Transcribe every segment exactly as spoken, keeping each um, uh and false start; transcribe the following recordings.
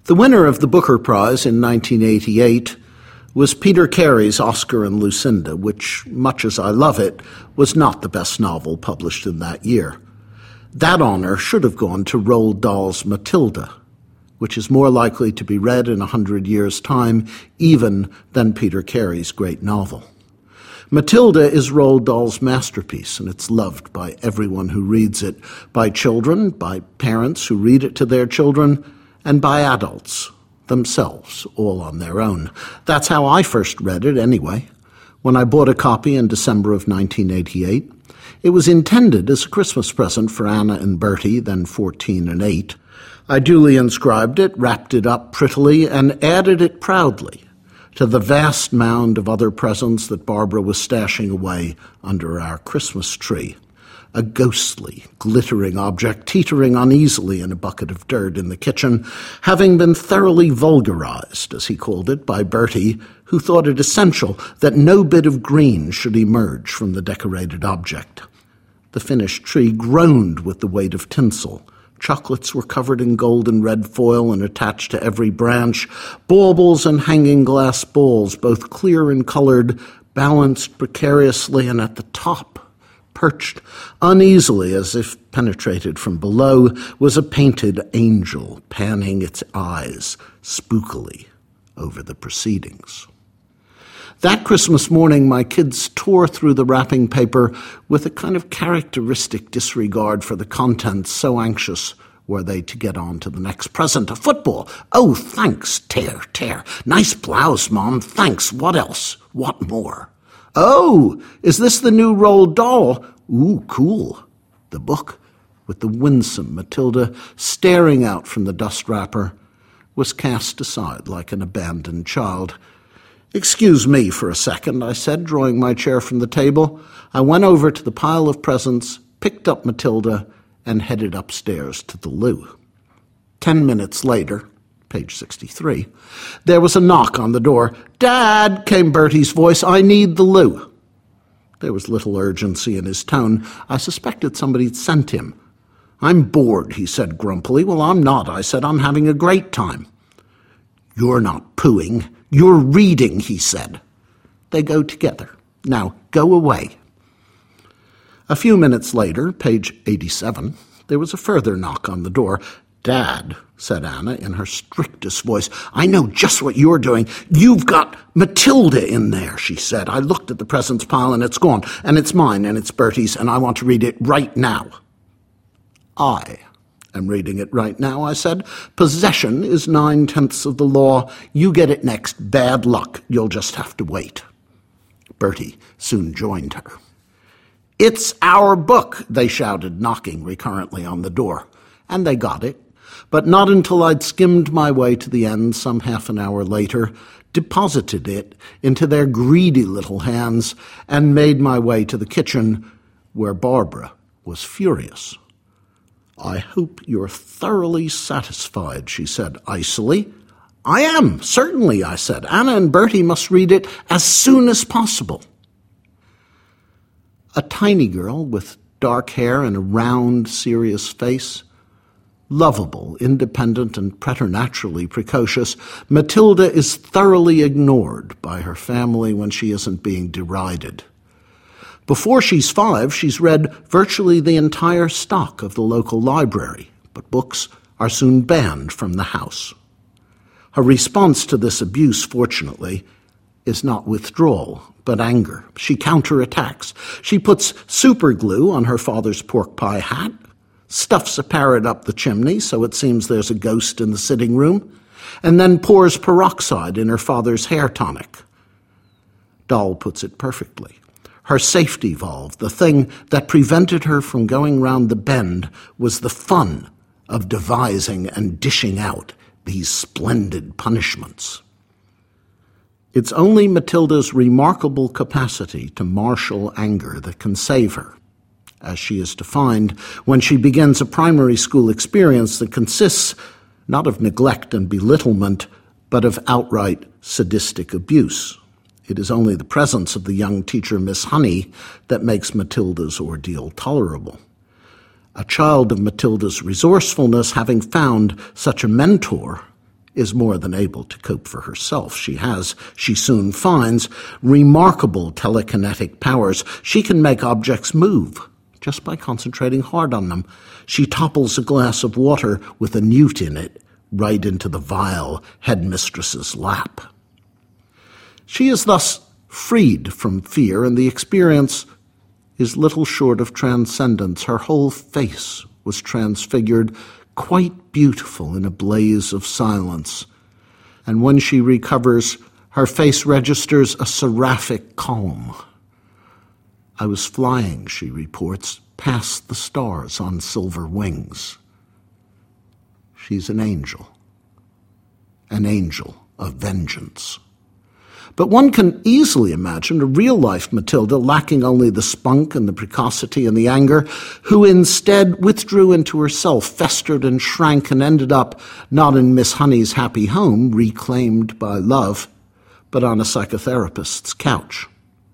The winner of the Booker Prize in nineteen eighty-eight was Peter Carey's Oscar and Lucinda, which, much as I love it, was not the best novel published in that year. That honor should have gone to Roald Dahl's Matilda, which is more likely to be read in a hundred years' time even than Peter Carey's great novel. Matilda is Roald Dahl's masterpiece, and it's loved by everyone who reads it, by children, by parents who read it to their children, and by adults themselves, all on their own. That's how I first read it, anyway. When I bought a copy in December of nineteen eighty-eight, it was intended as a Christmas present for Anna and Bertie, then fourteen and eight. I duly inscribed it, wrapped it up prettily, and added it proudly to the vast mound of other presents that Barbara was stashing away under our Christmas tree. A ghostly, glittering object teetering uneasily in a bucket of dirt in the kitchen, having been thoroughly vulgarized, as he called it, by Bertie, who thought it essential that no bit of green should emerge from the decorated object. The finished tree groaned with the weight of tinsel. Chocolates were covered in gold and red foil and attached to every branch. Baubles and hanging glass bowls, both clear and colored, balanced precariously, and at the top, perched uneasily as if penetrated from below, was a painted angel panning its eyes spookily over the proceedings. That Christmas morning, my kids tore through the wrapping paper with a kind of characteristic disregard for the contents, so anxious were they to get on to the next present, a football. Oh, thanks, tear, tear. Nice blouse, Mom, thanks. What else? What more? Oh, is this the new Roald Dahl? Ooh, cool. The book, with the winsome Matilda staring out from the dust wrapper, was cast aside like an abandoned child. Excuse me for a second, I said, drawing my chair from the table. I went over to the pile of presents, picked up Matilda, and headed upstairs to the loo. Ten minutes later, page sixty-three, there was a knock on the door. "Dad," came Bertie's voice, "I need the loo." There was little urgency in his tone. I suspected somebody'd sent him. "I'm bored," he said grumpily. "Well, I'm not," I said. "I'm having a great time." "You're not pooing. You're reading," he said. They go together. Now, go away. A few minutes later, page eighty-seven, there was a further knock on the door. "Dad," said Anna in her strictest voice, "I know just what you're doing. You've got Matilda in there," she said. "I looked at the presents pile and it's gone, and it's mine and it's Bertie's, and I want to read it right now." "I am reading it right now," I said. "Possession is nine-tenths of the law. You get it next. Bad luck. You'll just have to wait." Bertie soon joined her. "It's our book," they shouted, knocking recurrently on the door. And they got it, but not until I'd skimmed my way to the end some half an hour later, deposited it into their greedy little hands, and made my way to the kitchen, where Barbara was furious. "I hope you're thoroughly satisfied," she said icily. "I am, certainly," I said. "Anna and Bertie must read it as soon as possible." A tiny girl with dark hair and a round, serious face, lovable, independent, and preternaturally precocious, Matilda is thoroughly ignored by her family when she isn't being derided. Before she's five, she's read virtually the entire stock of the local library, but books are soon banned from the house. Her response to this abuse, fortunately, is not withdrawal, but anger. She counterattacks. She puts super glue on her father's pork pie hat, stuffs a parrot up the chimney so it seems there's a ghost in the sitting room, and then pours peroxide in her father's hair tonic. Dahl puts it perfectly. Her safety valve, the thing that prevented her from going round the bend, was the fun of devising and dishing out these splendid punishments. It's only Matilda's remarkable capacity to marshal anger that can save her, as she is defined when she begins a primary school experience that consists not of neglect and belittlement, but of outright sadistic abuse. It is only the presence of the young teacher, Miss Honey, that makes Matilda's ordeal tolerable. A child of Matilda's resourcefulness, having found such a mentor, is more than able to cope for herself. She has, she soon finds, remarkable telekinetic powers. She can make objects move just by concentrating hard on them. She topples a glass of water with a newt in it right into the vile headmistress's lap. She is thus freed from fear, and the experience is little short of transcendence. Her whole face was transfigured, quite beautiful in a blaze of silence. And when she recovers, her face registers a seraphic calm. I was flying, she reports, past the stars on silver wings. She's an angel, an angel of vengeance. But one can easily imagine a real-life Matilda lacking only the spunk and the precocity and the anger, who instead withdrew into herself, festered and shrank, and ended up not in Miss Honey's happy home, reclaimed by love, but on a psychotherapist's couch.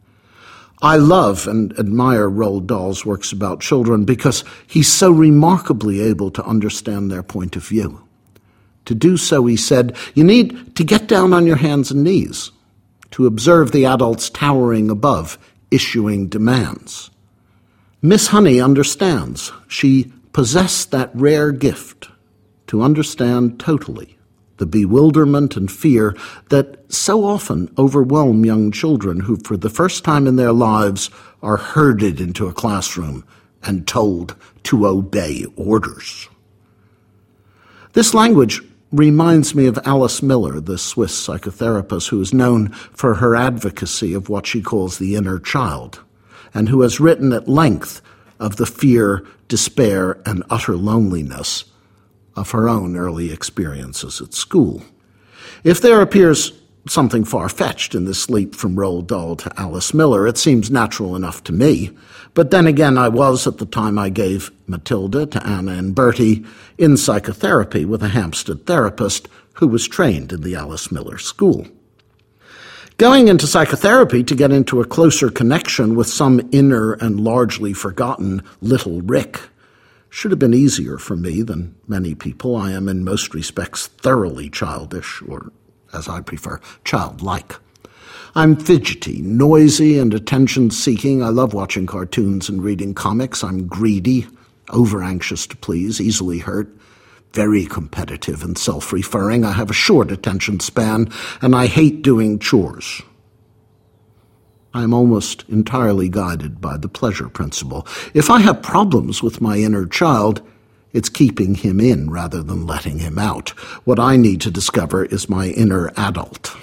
I love and admire Roald Dahl's works about children because he's so remarkably able to understand their point of view. To do so, he said, you need to get down on your hands and knees, to observe the adults towering above, issuing demands. Miss Honey understands. She possessed that rare gift to understand totally the bewilderment and fear that so often overwhelm young children who, for the first time in their lives, are herded into a classroom and told to obey orders. This language reminds me of Alice Miller, the Swiss psychotherapist who is known for her advocacy of what she calls the inner child, and who has written at length of the fear, despair, and utter loneliness of her own early experiences at school. If there appears something far-fetched in this leap from Roald Dahl to Alice Miller, it seems natural enough to me. But then again, I was, at the time I gave Matilda to Anna and Bertie, in psychotherapy with a Hampstead therapist who was trained in the Alice Miller School. Going into psychotherapy to get into a closer connection with some inner and largely forgotten little Rick should have been easier for me than many people. I am in most respects thoroughly childish, or as I prefer, childlike. I'm fidgety, noisy, and attention-seeking. I love watching cartoons and reading comics. I'm greedy, over-anxious to please, easily hurt, very competitive and self-referring. I have a short attention span, and I hate doing chores. I am almost entirely guided by the pleasure principle. If I have problems with my inner child, it's keeping him in rather than letting him out. What I need to discover is my inner adult.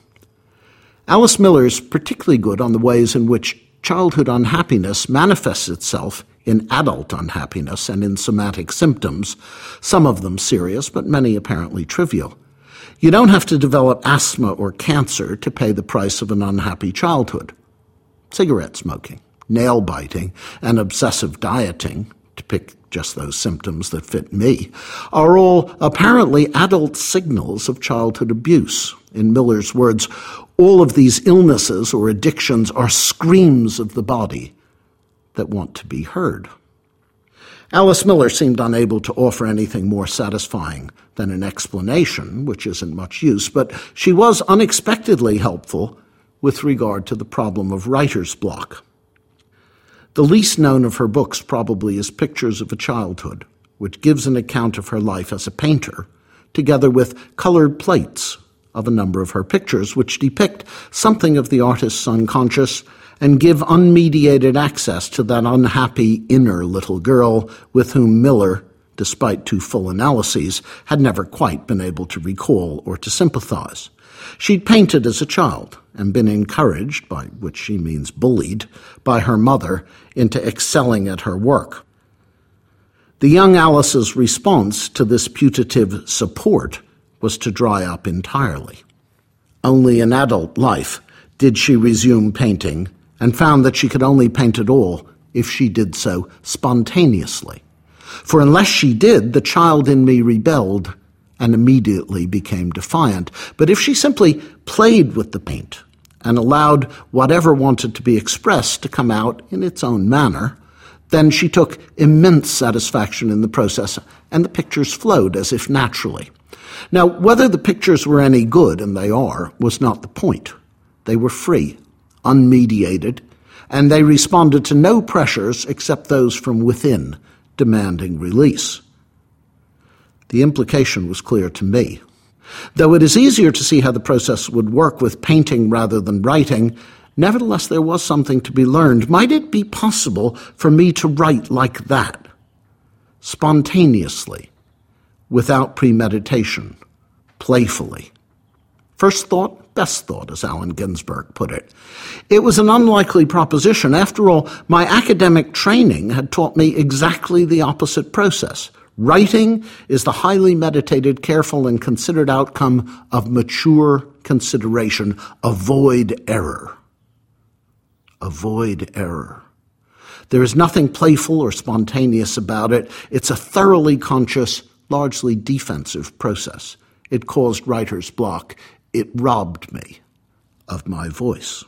Alice Miller is particularly good on the ways in which childhood unhappiness manifests itself in adult unhappiness and in somatic symptoms, some of them serious, but many apparently trivial. You don't have to develop asthma or cancer to pay the price of an unhappy childhood. Cigarette smoking, nail biting, and obsessive dieting, to pick just those symptoms that fit me, are all apparently adult signals of childhood abuse. In Miller's words, all of these illnesses or addictions are screams of the body that want to be heard. Alice Miller seemed unable to offer anything more satisfying than an explanation, which isn't much use, but she was unexpectedly helpful with regard to the problem of writer's block. The least known of her books probably is Pictures of a Childhood, which gives an account of her life as a painter, together with colored plates of a number of her pictures, which depict something of the artist's unconscious and give unmediated access to that unhappy inner little girl with whom Miller, despite two full analyses, had never quite been able to recall or to sympathize. She'd painted as a child and been encouraged, by which she means bullied, by her mother into excelling at her work. The young Alice's response to this putative support was to dry up entirely. Only in adult life did she resume painting and found that she could only paint at all if she did so spontaneously. For unless she did, the child in me rebelled and immediately became defiant. But if she simply played with the paint and allowed whatever wanted to be expressed to come out in its own manner, then she took immense satisfaction in the process, and the pictures flowed as if naturally. Now, whether the pictures were any good, and they are, was not the point. They were free, unmediated, and they responded to no pressures except those from within, demanding release. The implication was clear to me. Though it is easier to see how the process would work with painting rather than writing, nevertheless there was something to be learned. Might it be possible for me to write like that, spontaneously, without premeditation, playfully? First thought, best thought, as Allen Ginsberg put it. It was an unlikely proposition. After all, my academic training had taught me exactly the opposite process. Writing is the highly meditated, careful, and considered outcome of mature consideration. Avoid error. Avoid error. There is nothing playful or spontaneous about it. It's a thoroughly conscious, largely defensive process. It caused writer's block. It robbed me of my voice.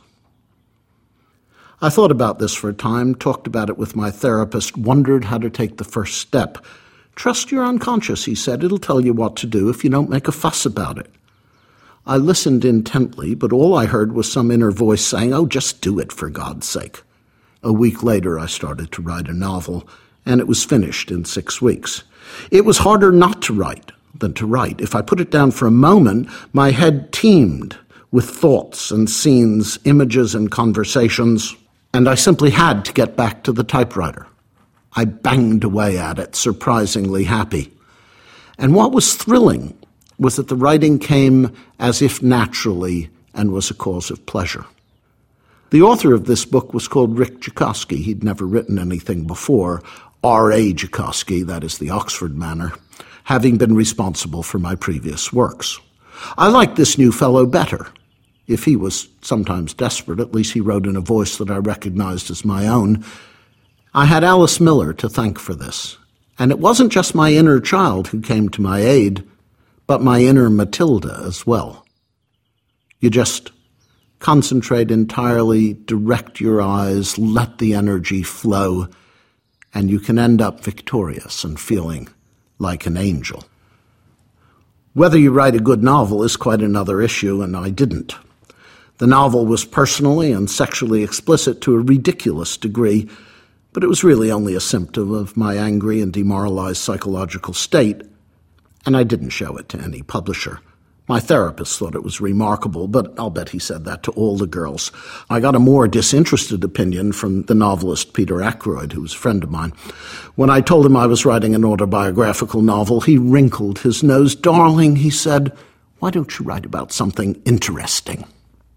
I thought about this for a time, talked about it with my therapist, wondered how to take the first step. Trust your unconscious, he said. It'll tell you what to do if you don't make a fuss about it. I listened intently, but all I heard was some inner voice saying, oh, just do it for God's sake. A week later, I started to write a novel, and it was finished in six weeks. It was harder not to write than to write. If I put it down for a moment, my head teemed with thoughts and scenes, images and conversations, and I simply had to get back to the typewriter. I banged away at it, surprisingly happy. And what was thrilling was that the writing came as if naturally and was a cause of pleasure. The author of this book was called Rick Jacoski. He'd never written anything before. R A Jacoski, that is the Oxford manner, having been responsible for my previous works. I liked this new fellow better. If he was sometimes desperate, at least he wrote in a voice that I recognized as my own. I had Alice Miller to thank for this. And it wasn't just my inner child who came to my aid, but my inner Matilda as well. You just concentrate entirely, direct your eyes, let the energy flow, and you can end up victorious and feeling like an angel. Whether you write a good novel is quite another issue, and I didn't. The novel was personally and sexually explicit to a ridiculous degree, but it was really only a symptom of my angry and demoralized psychological state, and I didn't show it to any publisher. My therapist thought it was remarkable, but I'll bet he said that to all the girls. I got a more disinterested opinion from the novelist Peter Ackroyd, who was a friend of mine. When I told him I was writing an autobiographical novel, he wrinkled his nose. Darling, he said, why don't you write about something interesting?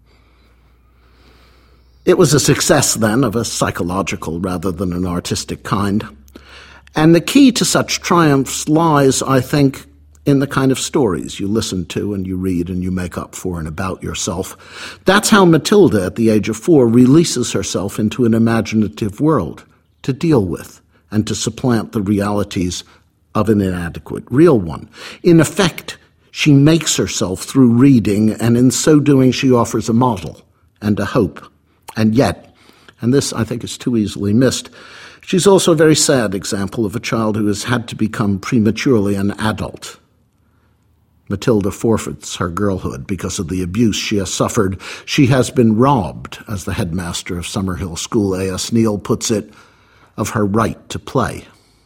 It was a success, then, of a psychological rather than an artistic kind. And the key to such triumphs lies, I think, in the kind of stories you listen to and you read and you make up for and about yourself. That's how Matilda, at the age of four, releases herself into an imaginative world to deal with and to supplant the realities of an inadequate real one. In effect, she makes herself through reading, and in so doing she offers a model and a hope. And yet, and this I think is too easily missed, she's also a very sad example of a child who has had to become prematurely an adult. Matilda forfeits her girlhood because of the abuse she has suffered. She has been robbed, as the headmaster of Summerhill School, A S Neal, puts it, of her right to play.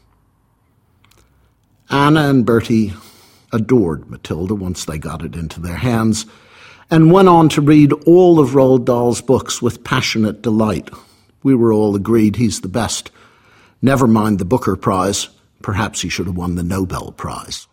Anna and Bertie adored Matilda once they got it into their hands, and went on to read all of Roald Dahl's books with passionate delight. We were all agreed he's the best. Never mind the Booker Prize. Perhaps he should have won the Nobel Prize.